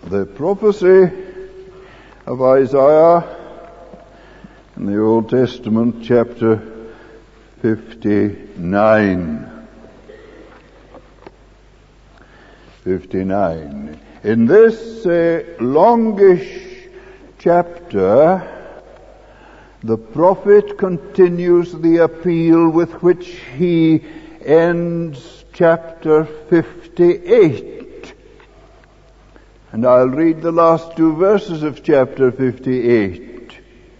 The prophecy of Isaiah in the Old Testament, chapter 59. 59. In this longish chapter, the prophet continues the appeal with which he ends chapter 58. And I'll read the last two verses of chapter 58.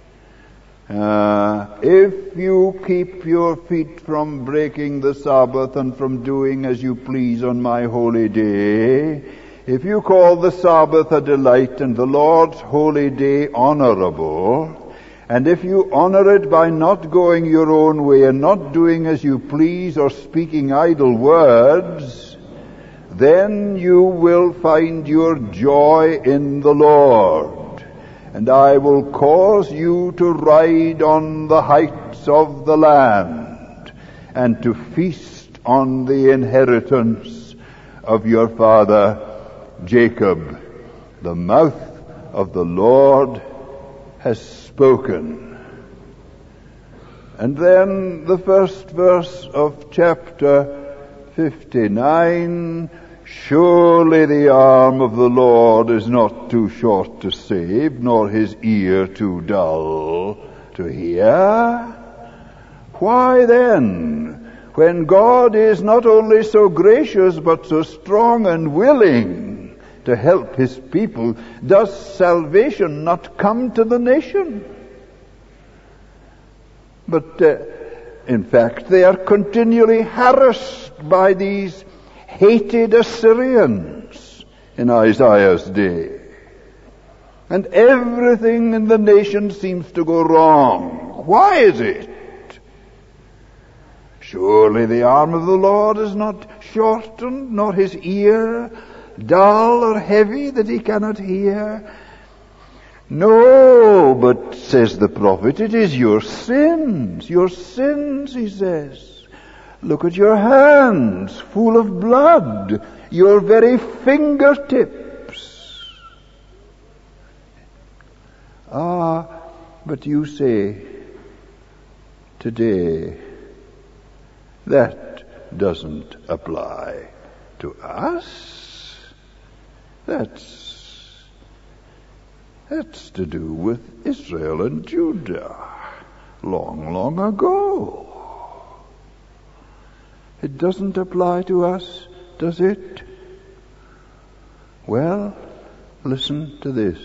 If you keep your feet from breaking the Sabbath and from doing as you please on my holy day, if you call the Sabbath a delight and the Lord's holy day honorable, and if you honor it by not going your own way and not doing as you please or speaking idle words, then you will find your joy in the Lord, and I will cause you to ride on the heights of the land, and to feast on the inheritance of your father Jacob. The mouth of the Lord has spoken. And then the first verse of chapter 59, surely the arm of the Lord is not too short to save, nor his ear too dull to hear. Why then, when God is not only so gracious but so strong and willing to help his people, does salvation not come to the nation? But in fact, they are continually harassed by these hated Assyrians in Isaiah's day. And everything in the nation seems to go wrong. Why is it? Surely the arm of the Lord is not shortened, nor his ear dull or heavy that he cannot hear. No, but, says the prophet, it is your sins, he says. Look at your hands, full of blood, your very fingertips. But you say, today, that doesn't apply to us. That's to do with Israel and Judah long, long ago. It doesn't apply to us, does it? Well, listen to this.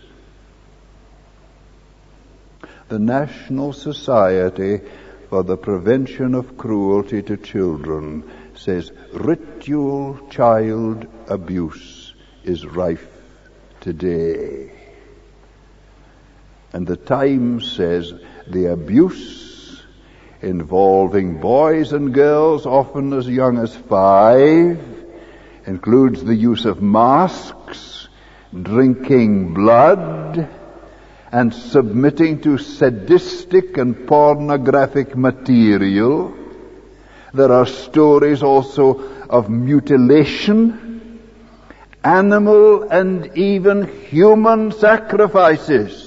The National Society for the Prevention of Cruelty to Children says ritual child abuse is rife today. And the Times says the abuse involving boys and girls, often as young as 5, includes the use of masks, drinking blood, and submitting to sadistic and pornographic material. There are stories also of mutilation, animal and even human sacrifices.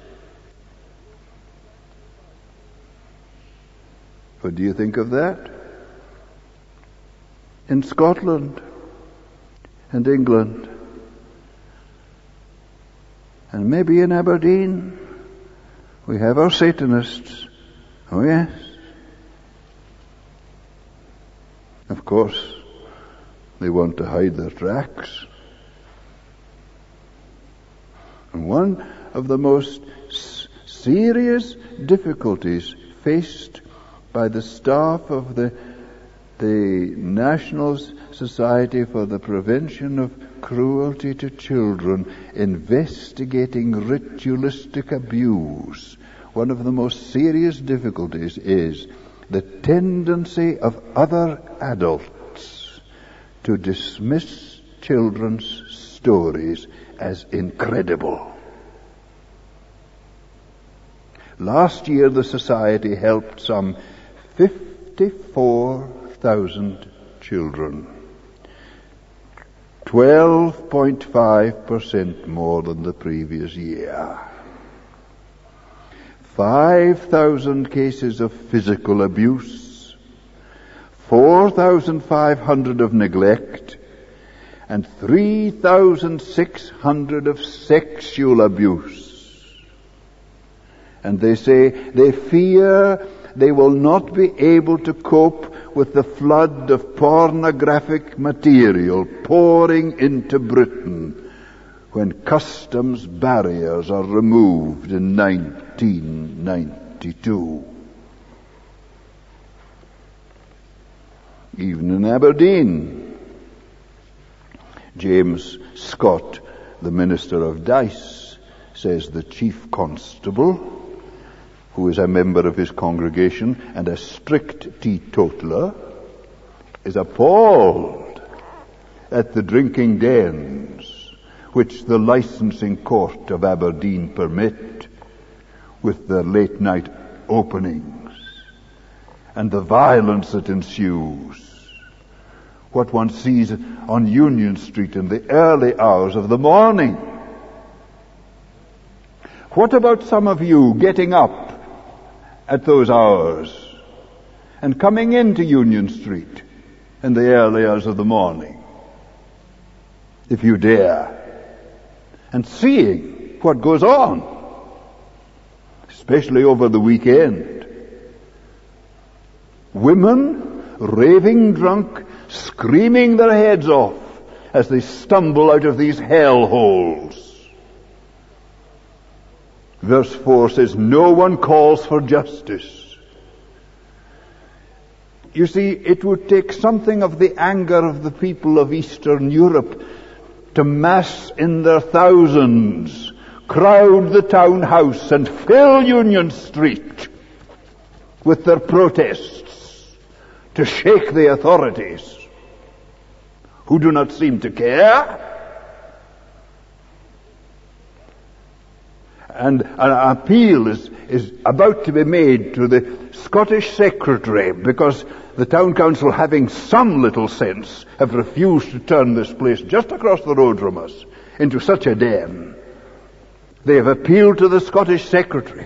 What do you think of that? In Scotland and England and maybe in Aberdeen, we have our Satanists. Oh yes. Of course, they want to hide their tracks. And one of the most serious difficulties faced by the staff of the National Society for the Prevention of Cruelty to Children investigating ritualistic abuse, one of the most serious difficulties is the tendency of other adults to dismiss children's stories as incredible. Last year the Society helped some 54,000 children. 12.5% more than the previous year. 5,000 cases of physical abuse, 4,500 of neglect, and 3,600 of sexual abuse. And they say they fear they will not be able to cope with the flood of pornographic material pouring into Britain when customs barriers are removed in 1992. Even in Aberdeen, James Scott, the Minister of Dice, says the Chief Constable, who is a member of his congregation and a strict teetotaler, is appalled at the drinking dens which the licensing court of Aberdeen permit, with their late night openings and the violence that ensues. What one sees on Union Street in the early hours of the morning. What about some of you getting up at those hours and coming into Union Street in the early hours of the morning, if you dare, and seeing what goes on, especially over the weekend? Women raving drunk, screaming their heads off as they stumble out of these hell holes. Verse 4 says, no one calls for justice. You see, it would take something of the anger of the people of Eastern Europe to mass in their thousands, crowd the town house and fill Union Street with their protests to shake the authorities, who do not seem to care. And an appeal is about to be made to the Scottish Secretary, because the town council, having some little sense, have refused to turn this place just across the road from us into such a den. They have appealed to the Scottish Secretary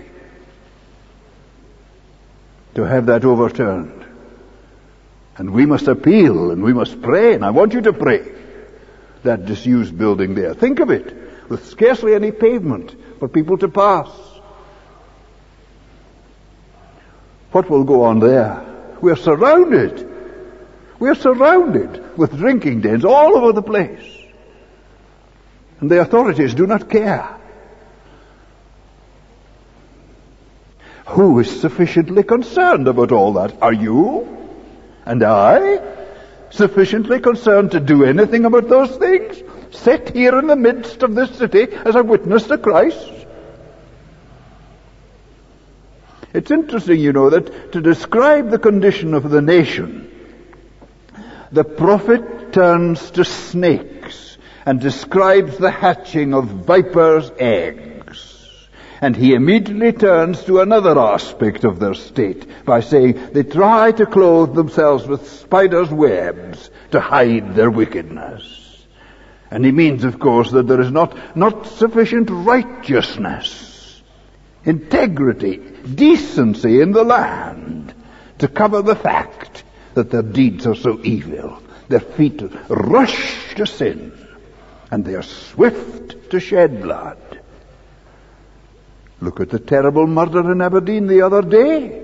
to have that overturned. And we must appeal and we must pray, and I want you to pray. That disused building there, think of it, with scarcely any pavement for people to pass. What will go on there? We're surrounded with drinking dens all over the place. And the authorities do not care. Who is sufficiently concerned about all that? Are you and I sufficiently concerned to do anything about those things? Sit here in the midst of this city as a witness to Christ? It's interesting, you know, that to describe the condition of the nation, the prophet turns to snakes and describes the hatching of vipers' eggs. And he immediately turns to another aspect of their state by saying they try to clothe themselves with spiders' webs to hide their wickedness. And he means, of course, that there is not sufficient righteousness, integrity, decency in the land to cover the fact that their deeds are so evil. Their feet rush to sin, and they are swift to shed blood. Look at the terrible murder in Aberdeen the other day.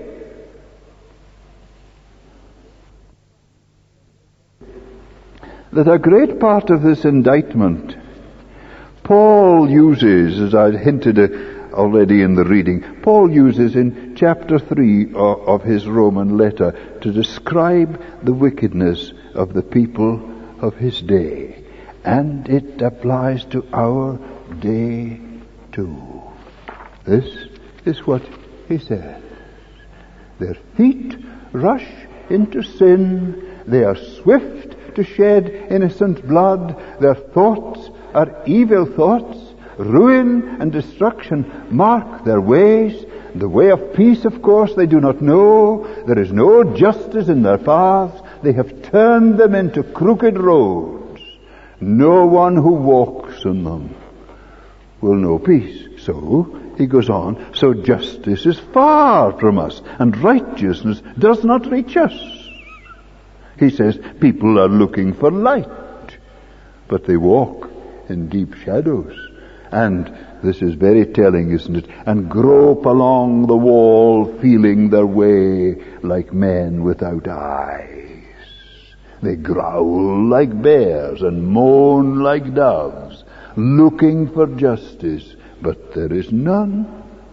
That a great part of this indictment Paul uses, as I hinted already in the reading, Paul uses in chapter 3 of his Roman letter to describe the wickedness of the people of his day. And it applies to our day too. This is what he says. Their feet rush into sin. They are swift to shed innocent blood. Their thoughts are evil thoughts. Ruin and destruction mark their ways. The way of peace, of course, they do not know. There is no justice in their paths. They have turned them into crooked roads. no one who walks in them will know peace. So, he goes on, so justice is far from us, and righteousness does not reach us. He says people are looking for light, but they walk in deep shadows. And this is very telling, isn't it? And grope along the wall, feeling their way like men without eyes. They growl like bears and moan like doves, looking for justice, but there is none.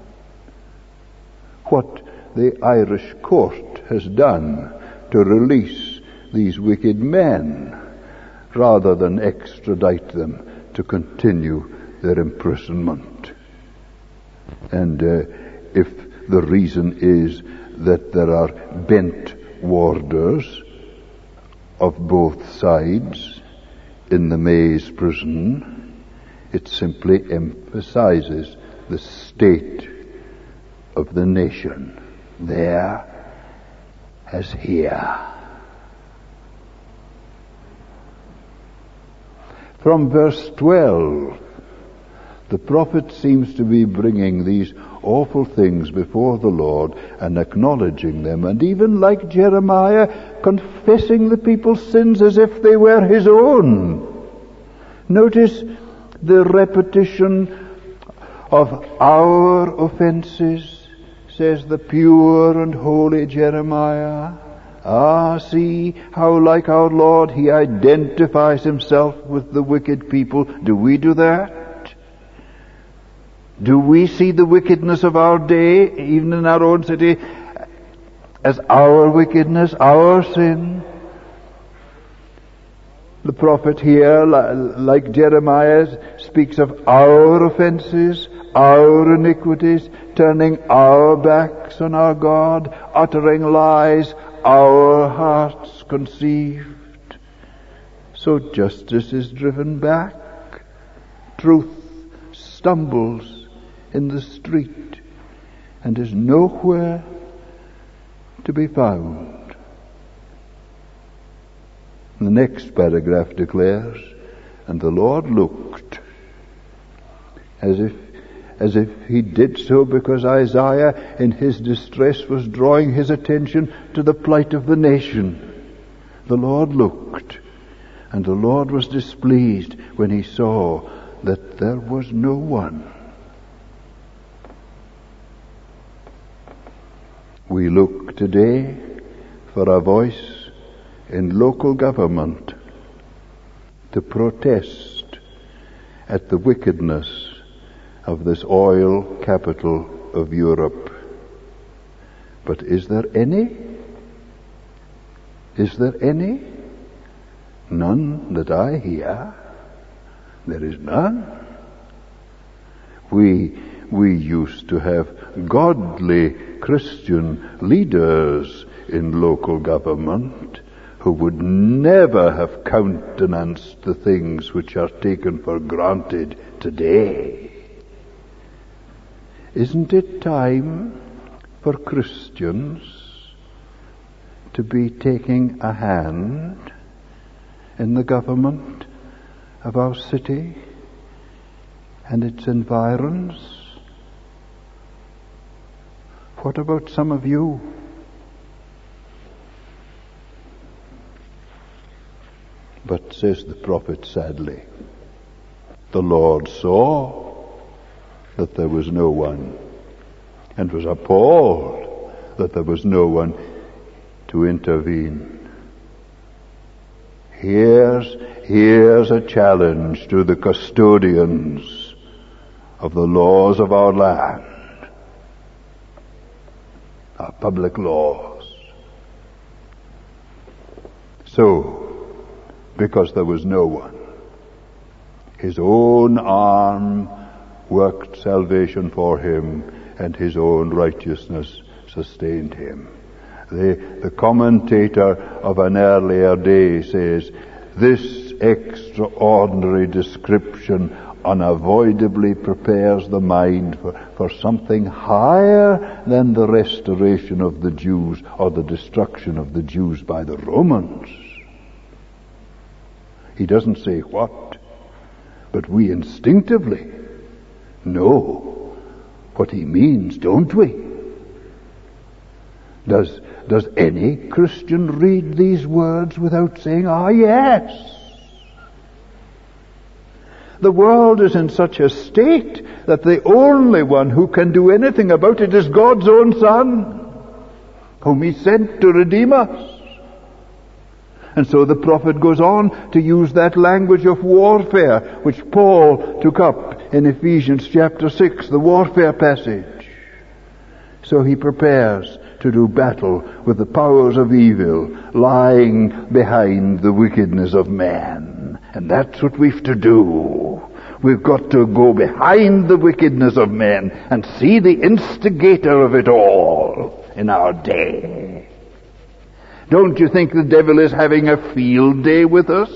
What the Irish court has done to release these wicked men, rather than extradite them to continue their imprisonment. And if the reason is that there are bent warders of both sides in the Maze prison, it simply emphasizes the state of the nation, there as here. From verse 12, the prophet seems to be bringing these awful things before the Lord and acknowledging them, and even like Jeremiah, confessing the people's sins as if they were his own. Notice the repetition of our offenses, says the pure and holy Jeremiah. Ah, see how like our Lord he identifies himself with the wicked people. Do we do that? Do we see the wickedness of our day, even in our own city, as our wickedness, our sin? The prophet here, like Jeremiah, speaks of our offenses, our iniquities, turning our backs on our God, uttering lies our hearts conceived. So justice is driven back. Truth stumbles in the street and is nowhere to be found. The next paragraph declares, and the Lord looked, as if he did so because Isaiah in his distress was drawing his attention to the plight of the nation. The Lord looked, and the Lord was displeased when he saw that there was no one. We look today for a voice in local government to protest at the wickedness of this oil capital of Europe. But is there any? Is there any? None that I hear. There is none. We used to have godly Christian leaders in local government who would never have countenanced the things which are taken for granted today. Isn't it time for Christians to be taking a hand in the government of our city and its environs? What about some of you? But, says the prophet sadly, the Lord saw that there was no one, and was appalled that there was no one to intervene. Here's a challenge to the custodians of the laws of our land, our public laws. So, because there was no one, his own arm worked salvation for him, and his own righteousness sustained him. The commentator of an earlier day says, this extraordinary description unavoidably prepares the mind for something higher than the restoration of the Jews or the destruction of the Jews by the Romans. He doesn't say what, but we instinctively know what he means, don't we? Does any Christian read these words without saying, "Ah, yes"? The world is in such a state that the only one who can do anything about it is God's own Son, whom he sent to redeem us. And so the prophet goes on to use that language of warfare which Paul took up in Ephesians chapter 6, the warfare passage. So he prepares to do battle with the powers of evil lying behind the wickedness of man. And that's what we've to do. We've got to go behind the wickedness of men and see the instigator of it all in our day. Don't you think the devil is having a field day with us?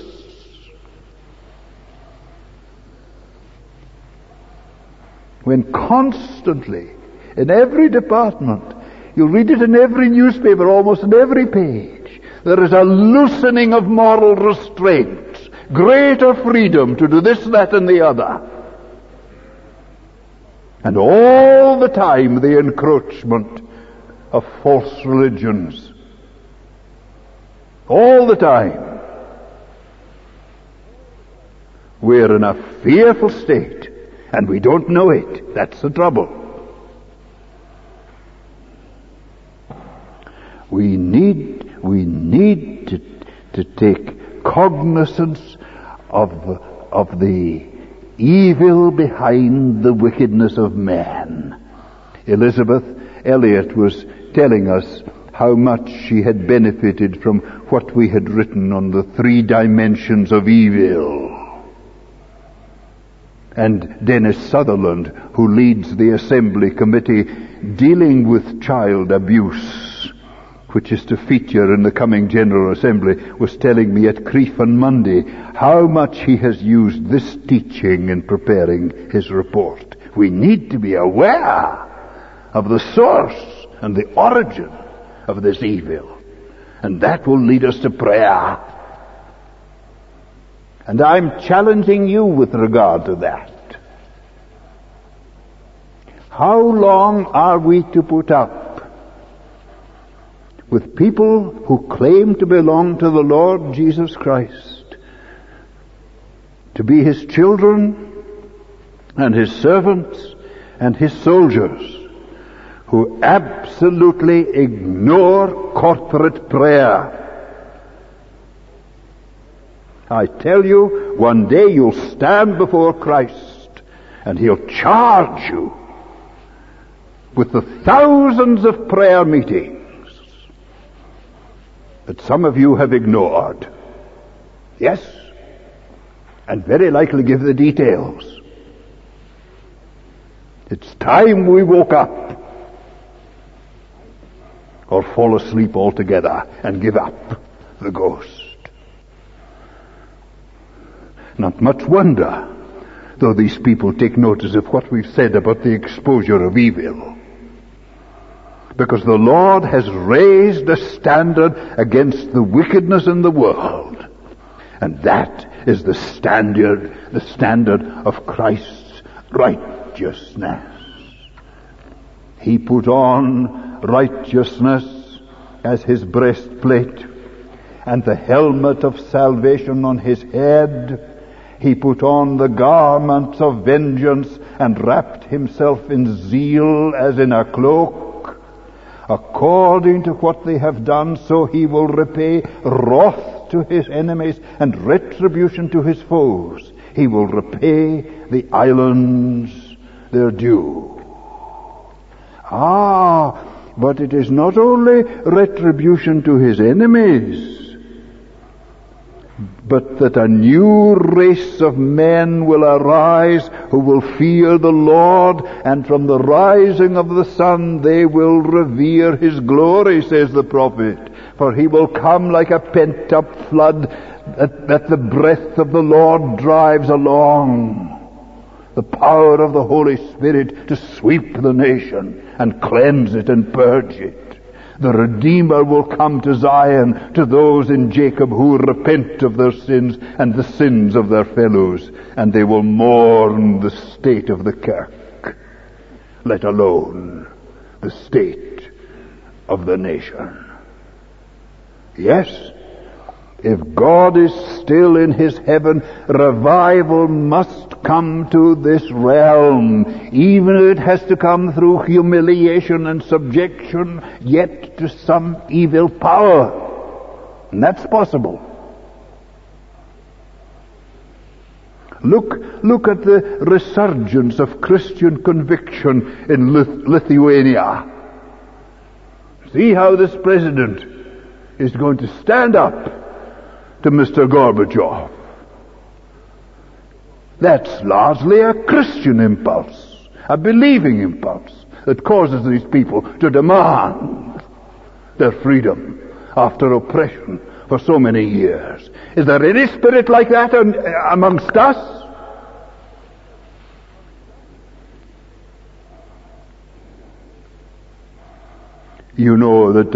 When constantly, in every department, you'll read it in every newspaper, almost on every page, there is a loosening of moral restraints, greater freedom to do this, that, and the other. And all the time the encroachment of false religions. All the time. We're in a fearful state, and we don't know it. That's the trouble. We need to take cognizance of the evil behind the wickedness of man. Elizabeth Elliot was telling us how much she had benefited from what we had written on the 3 dimensions of evil. And Dennis Sutherland, who leads the Assembly Committee dealing with child abuse, which is to feature in the coming General Assembly, was telling me at Crieff on Monday how much he has used this teaching in preparing his report. We need to be aware of the source and the origin of this evil. And that will lead us to prayer. And I'm challenging you with regard to that. How long are we to put up with people who claim to belong to the Lord Jesus Christ, to be his children and his servants and his soldiers, who absolutely ignore corporate prayer? I tell you, one day you'll stand before Christ and he'll charge you with the thousands of prayer meetings that some of you have ignored. Yes, and very likely give the details. It's time we woke up, or fall asleep altogether and give up the ghost. Not much wonder, though, these people take notice of what we've said about the exposure of evil. Because the Lord has raised a standard against the wickedness in the world. And that is the standard of Christ's righteousness. He put on righteousness as his breastplate, and the helmet of salvation on his head. He put on the garments of vengeance and wrapped himself in zeal as in a cloak. According to what they have done, so he will repay wrath to his enemies and retribution to his foes. He will repay the islands their due. But it is not only retribution to his enemies, but that a new race of men will arise who will fear the Lord, and from the rising of the sun they will revere his glory, says the prophet. For he will come like a pent-up flood that the breath of the Lord drives along. The power of the Holy Spirit to sweep the nation and cleanse it and purge it. The Redeemer will come to Zion, to those in Jacob who repent of their sins and the sins of their fellows, and they will mourn the state of the kirk, let alone the state of the nation. Yes, if God is still in his heaven, revival must come to this realm, even if it has to come through humiliation and subjection, yet to some evil power. And that's possible. Look at the resurgence of Christian conviction in Lithuania. See how this president is going to stand up to Mr. Gorbachev. That's largely a Christian impulse, a believing impulse that causes these people to demand their freedom after oppression for so many years. Is there any spirit like that amongst us? You know that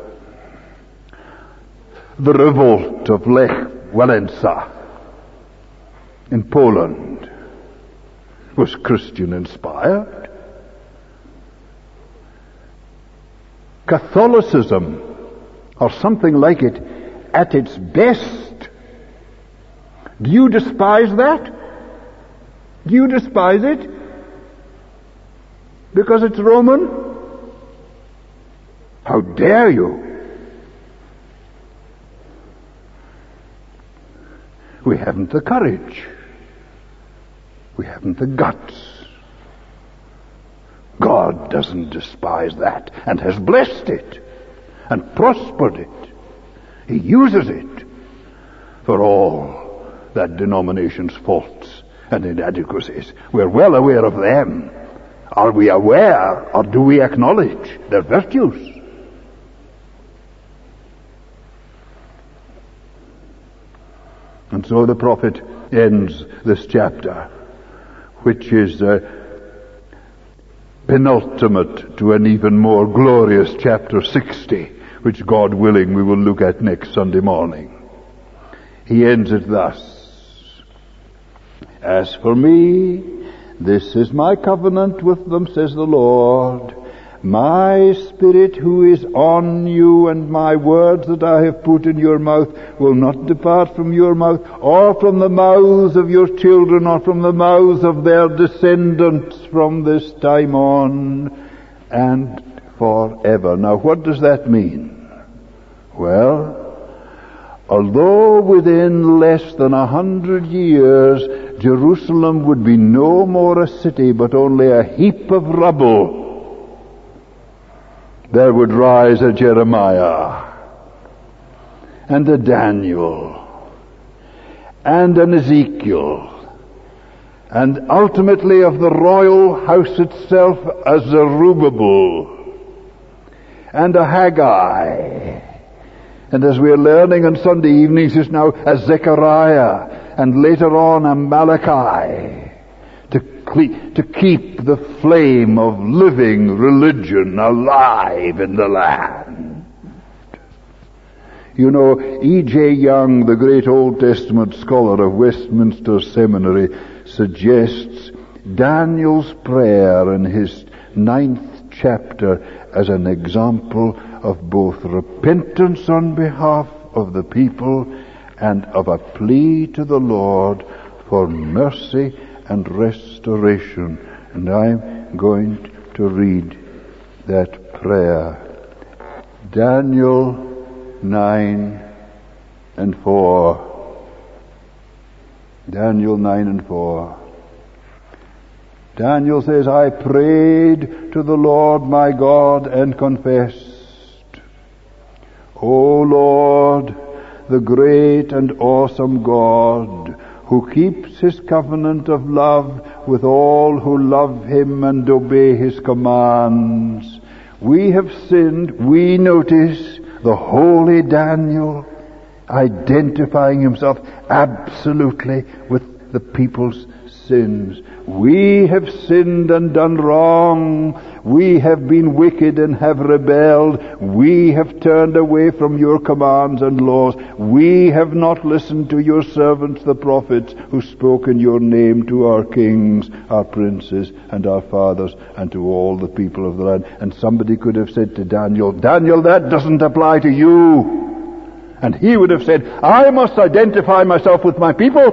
the revolt of Lech Walesa in Poland was Christian inspired. Catholicism, or something like it, at its best. Do you despise that? Do you despise it? Because it's Roman? How dare you? We haven't the courage. We haven't the guts. God doesn't despise that and has blessed it and prospered it. He uses it for all that denomination's faults and inadequacies. We're well aware of them. Are we aware, or do we acknowledge their virtues? And so the prophet ends this chapter, which is penultimate to an even more glorious chapter 60, which, God willing, we will look at next Sunday morning. He ends it thus: As for me, this is my covenant with them, says the Lord. My Spirit who is on you, and my words that I have put in your mouth will not depart from your mouth, or from the mouths of your children, or from the mouths of their descendants from this time on and forever. Now, what does that mean? Well, although within less than 100 years Jerusalem would be no more a city but only a heap of rubble, there would rise a Jeremiah and a Daniel and an Ezekiel, and ultimately of the royal house itself a Zerubbabel and a Haggai, and as we are learning on Sunday evenings just now, a Zechariah, and later on a Malachi, to keep the flame of living religion alive in the land. You know, E.J. Young, the great Old Testament scholar of Westminster Seminary, suggests Daniel's prayer in his 9th chapter as an example of both repentance on behalf of the people and of a plea to the Lord for mercy and restoration. And I'm going to read that prayer. Daniel 9 and 4. Daniel 9 and 4. Daniel says, I prayed to the Lord my God and confessed, O Lord, the great and awesome God, who keeps his covenant of love with all who love him and obey his commands. We have sinned. We notice the holy Daniel identifying himself absolutely with the people's sins. We have sinned and done wrong. We have been wicked and have rebelled. We have turned away from your commands and laws. We have not listened to your servants, the prophets, who spoke in your name to our kings, our princes, and our fathers, and to all the people of the land. And somebody could have said to Daniel, Daniel, that doesn't apply to you. And he would have said, I must identify myself with my people,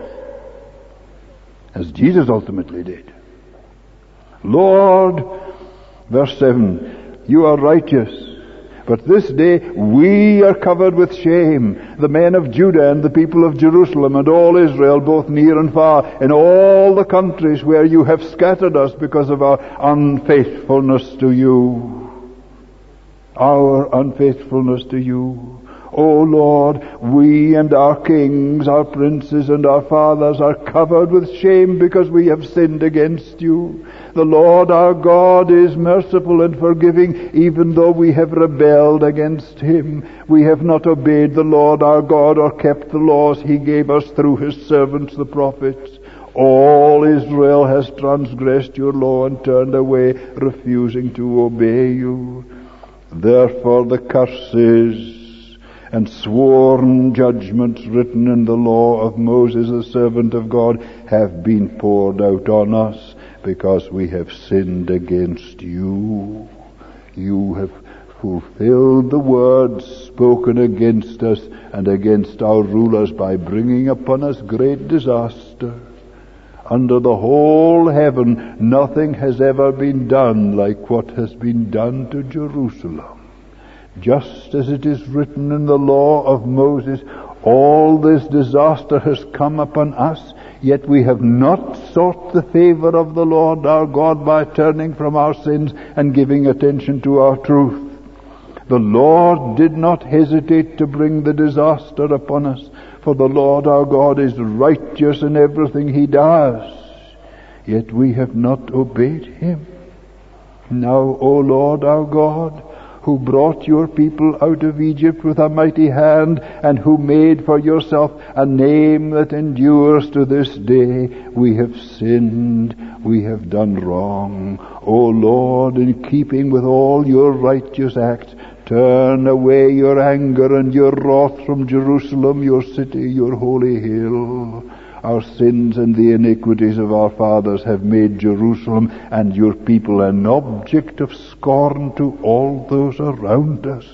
as Jesus ultimately did. Lord, verse 7, you are righteous, but this day we are covered with shame, the men of Judah and the people of Jerusalem and all Israel, both near and far, in all the countries where you have scattered us because of our unfaithfulness to you. Our unfaithfulness to you. O Lord, we and our kings, our princes and our fathers are covered with shame because we have sinned against you. The Lord our God is merciful and forgiving, even though we have rebelled against him. We have not obeyed the Lord our God or kept the laws he gave us through his servants the prophets. All Israel has transgressed your law and turned away, refusing to obey you. Therefore the curses and sworn judgments written in the law of Moses, the servant of God, have been poured out on us because we have sinned against you. You have fulfilled the words spoken against us and against our rulers by bringing upon us great disaster. Under the whole heaven, nothing has ever been done like what has been done to Jerusalem. Just as it is written in the law of Moses, all this disaster has come upon us, yet we have not sought the favor of the Lord our God by turning from our sins and giving attention to our truth. The Lord did not hesitate to bring the disaster upon us, for the Lord our God is righteous in everything he does. Yet we have not obeyed him. Now, O Lord our God, who brought your people out of Egypt with a mighty hand, and who made for yourself a name that endures to this day, we have sinned, we have done wrong. O Lord, in keeping with all your righteous acts, turn away your anger and your wrath from Jerusalem, your city, your holy hill. Our sins and the iniquities of our fathers have made Jerusalem and your people an object of scorn to all those around us.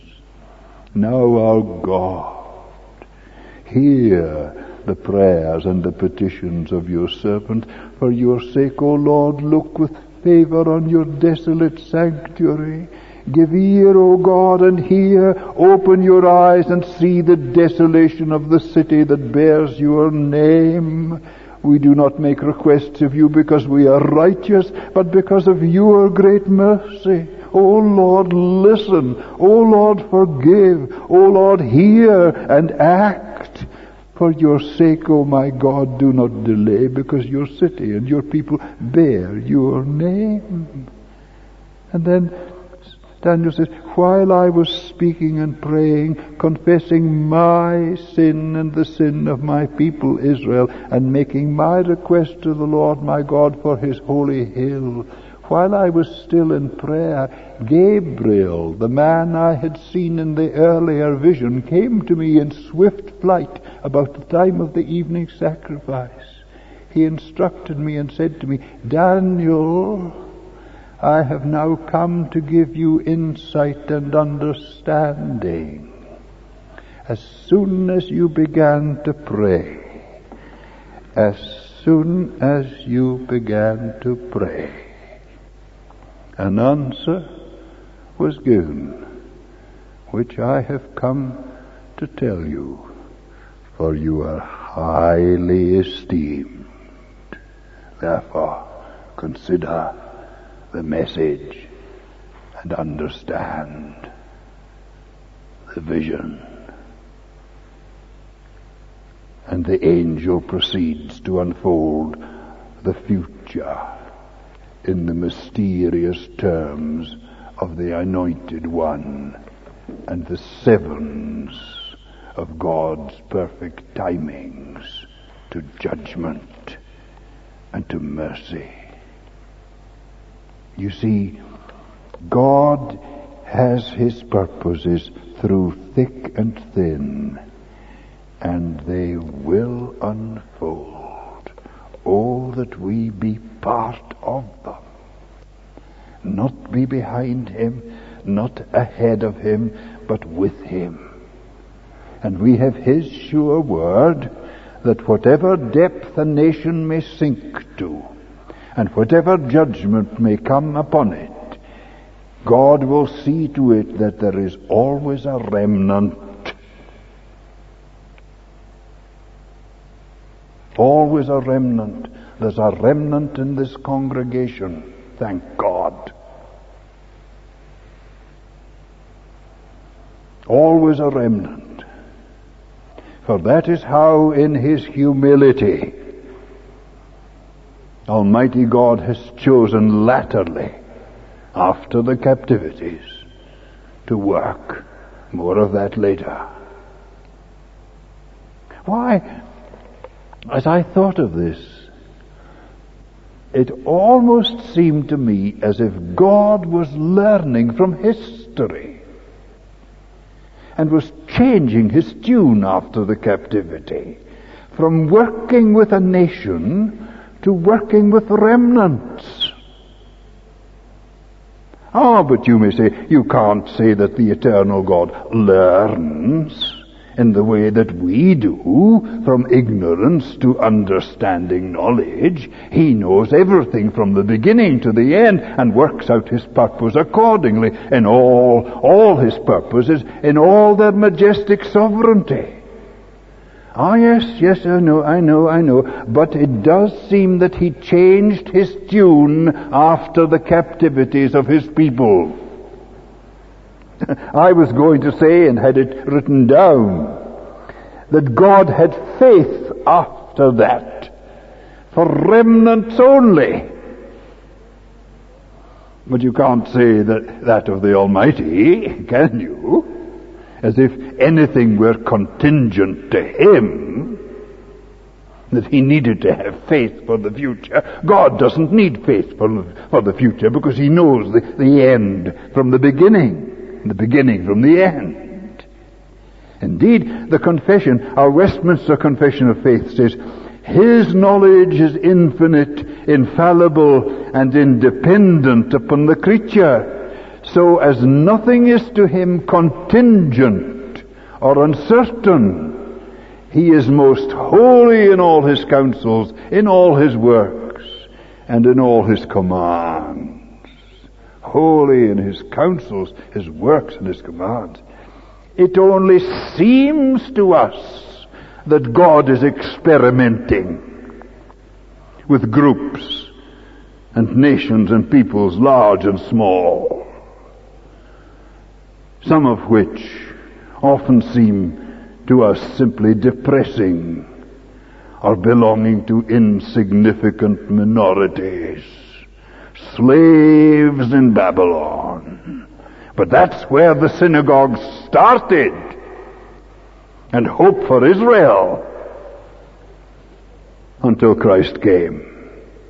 Now, our God, hear the prayers and the petitions of your servant. For your sake, O Lord, look with favor on your desolate sanctuary. Give ear, O God, and hear. Open your eyes and see the desolation of the city that bears your name. We do not make requests of you because we are righteous, but because of your great mercy. O Lord, listen. O Lord, forgive. O Lord, hear and act. For your sake, O my God, do not delay, because your city and your people bear your name. And then Daniel says, while I was speaking and praying, confessing my sin and the sin of my people Israel, and making my request to the Lord my God for his holy hill, while I was still in prayer, Gabriel, the man I had seen in the earlier vision, came to me in swift flight about the time of the evening sacrifice. He instructed me and said to me, Daniel, I have now come to give you insight and understanding. As soon as you began to pray, an answer was given, which I have come to tell you, for you are highly esteemed. Therefore, consider the message and understand the vision. And the angel proceeds to unfold the future in the mysterious terms of the Anointed One and the sevens of God's perfect timings to judgment and to mercy. You see, God has his purposes through thick and thin, and they will unfold. Oh, that we be part of them. Not be behind him, not ahead of him, but with him. And we have his sure word that whatever depth a nation may sink to, and whatever judgment may come upon it, God will see to it that there is always a remnant. Always a remnant. There's a remnant in this congregation. Thank God. Always a remnant. For that is how in his humility Almighty God has chosen latterly, after the captivities, to work. More of that later. Why, as I thought of this, it almost seemed to me as if God was learning from history and was changing his tune after the captivity, from working with a nation to working with remnants. But you may say, you can't say that the eternal God learns in the way that we do, from ignorance to understanding knowledge. He knows everything from the beginning to the end and works out his purpose accordingly in all his purposes, in all their majestic sovereignty. Yes, I know. But it does seem that he changed his tune after the captivities of his people. I was going to say, and had it written down, that God had faith after that, for remnants only. But you can't say that of the Almighty, can you? As if anything were contingent to him, that he needed to have faith for the future. God doesn't need faith for the future, because he knows the end from the beginning. The beginning from the end. Indeed, the confession, our Westminster Confession of Faith, says, his knowledge is infinite, infallible, and independent upon the creature, so as nothing is to him contingent or uncertain. He is most holy in all his counsels, in all his works, and in all his commands. Holy in his counsels, his works, and his commands. It only seems to us that God is experimenting with groups and nations and peoples large and small, some of which often seem to us simply depressing or belonging to insignificant minorities. Slaves in Babylon. But that's where the synagogue started. And hope for Israel until Christ came.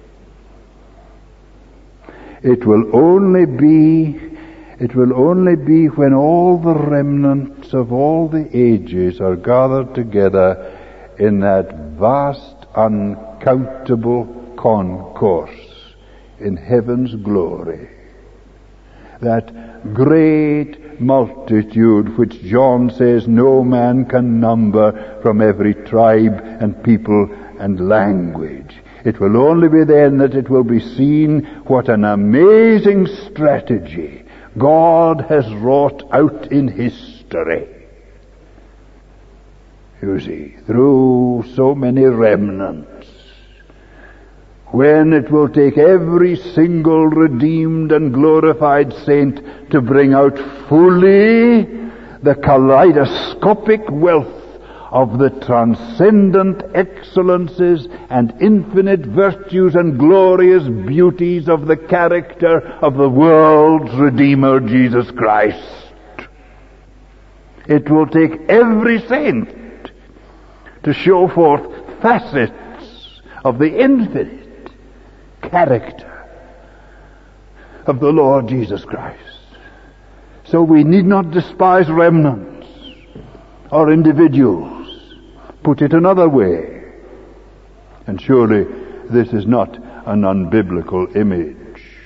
It will only be when all the remnants of all the ages are gathered together in that vast, uncountable concourse in heaven's glory, that great multitude which John says no man can number, from every tribe and people and language. It will only be then that it will be seen what an amazing strategy God has wrought out in history. You see, through so many remnants, when it will take every single redeemed and glorified saint to bring out fully the kaleidoscopic wealth of the transcendent excellences and infinite virtues and glorious beauties of the character of the world's Redeemer, Jesus Christ. It will take every saint to show forth facets of the infinite character of the Lord Jesus Christ. So we need not despise remnants or individuals. Put it another way. And surely this is not an unbiblical image.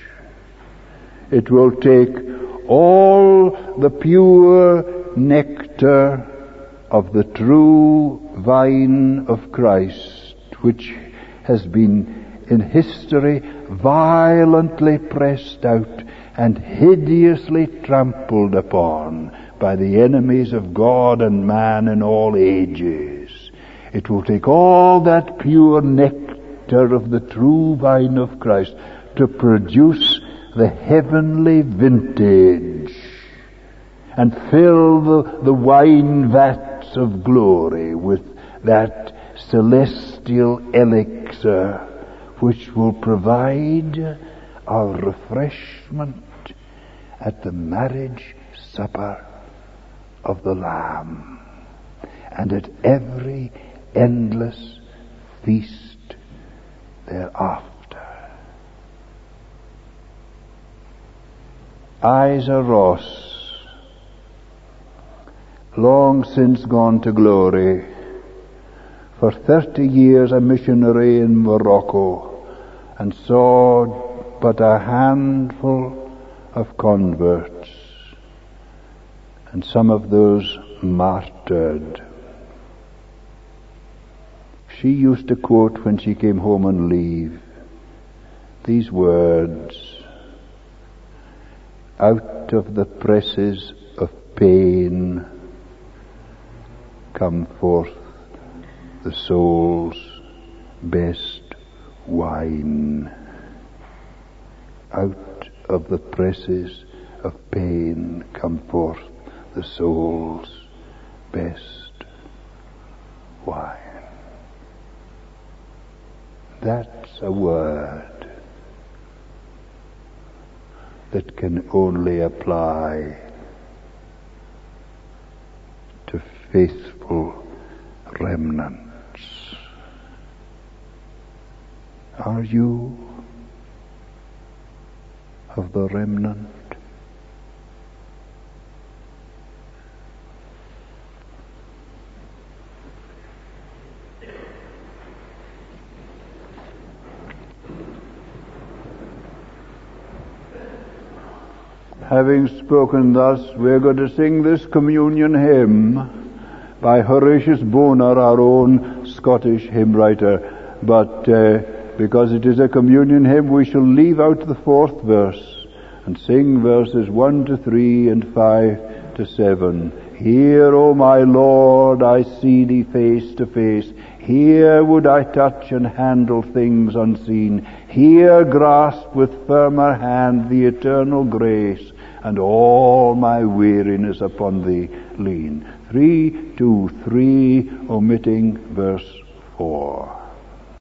It will take all the pure nectar of the true vine of Christ, which has been in history violently pressed out and hideously trampled upon by the enemies of God and man in all ages. It will take all that pure nectar of the true vine of Christ to produce the heavenly vintage and fill the wine vats of glory with that celestial elixir which will provide our refreshment at the marriage supper of the Lamb and at every endless feast thereafter. Isa Ross, long since gone to glory, for 30 years a missionary in Morocco, and saw but a handful of converts, and some of those martyred. She used to quote when she came home on leave these words: out of the presses of pain come forth the soul's best wine. Out of the presses of pain come forth the soul's best wine. That's a word that can only apply to faithful remnants. Are you of the remnant? Having spoken thus, we're going to sing this communion hymn by Horatius Bonar, our own Scottish hymn writer. But because it is a communion hymn, we shall leave out the fourth verse and sing verses 1 to 3 and 5 to 7. Here, O my Lord, I see thee face to face. Here would I touch and handle things unseen. Here grasp with firmer hand the eternal grace, and all my weariness upon thee lean. 3, 2, 3, omitting verse 4.